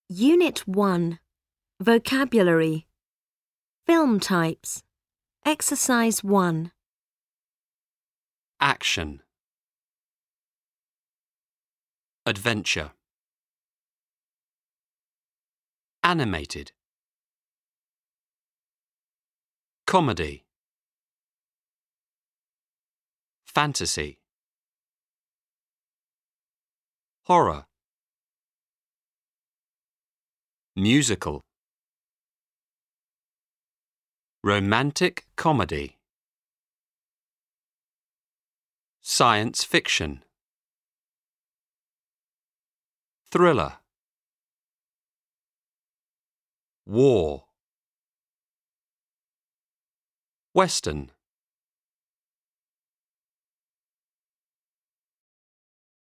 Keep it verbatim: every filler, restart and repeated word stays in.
Unit one. Vocabulary. Film types. Exercise one. Action. Adventure. Animated. Comedy. Fantasy. Horror. Musical. Romantic comedy. Science fiction. Thriller. War. Western.